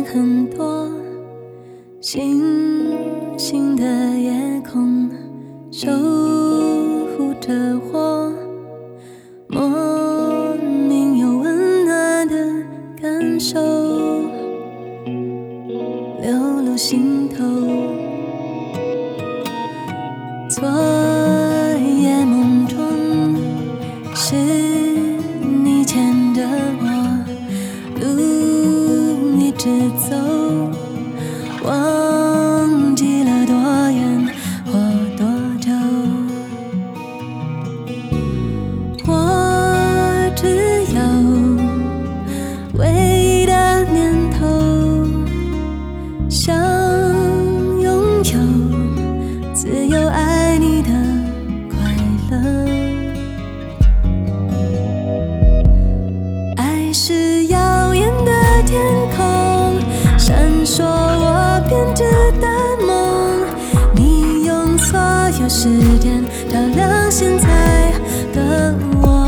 很多，星星的夜空守护着我，莫名又温暖的感受流露心头。昨夜梦中是你牵着我，路一直走，忘记了多远或多久。我只有唯一的念头，想拥有自由爱你的快乐。爱是耀眼的天空，闪烁我编织的梦，你用所有时间照亮现在的我。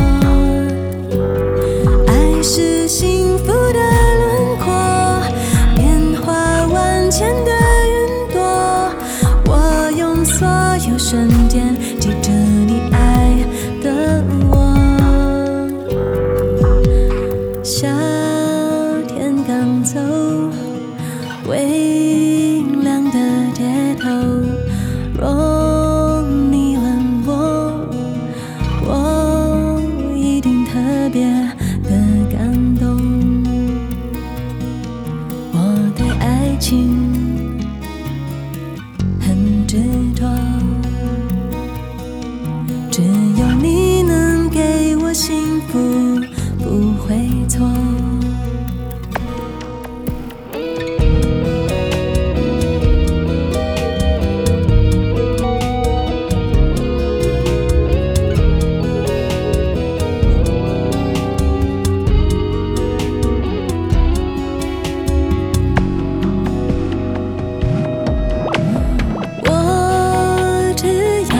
爱是幸福的轮廓，变化万千的云朵，我用所有瞬间记着你爱的我。夏天刚走，微凉的街头，若你问我，我一定特别的感动。我对爱情很执着，只有你能给我幸福，不会错。我只有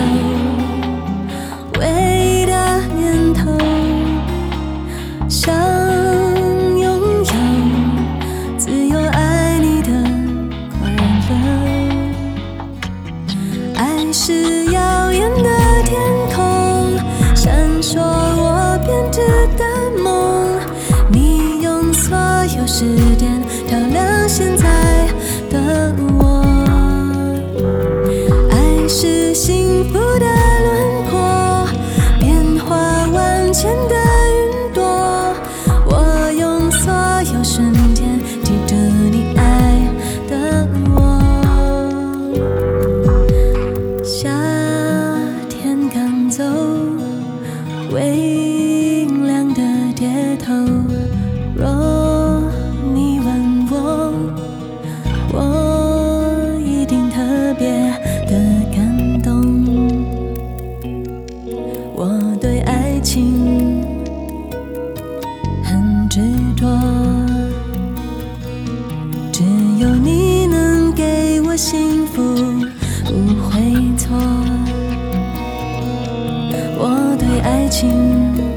唯一的念头，想拥有自由爱你的快乐。爱是耀眼的天空，闪烁我编织的梦，你用所有时间照亮现在的我。爱是幸福的轮廓，变化万千的云朵，我用所有瞬间记着你爱的我。夏天刚走，微凉的街头，若你问我，我一定特别的感动。我对爱情很执着，只有你能给我幸福，不会错。我对爱情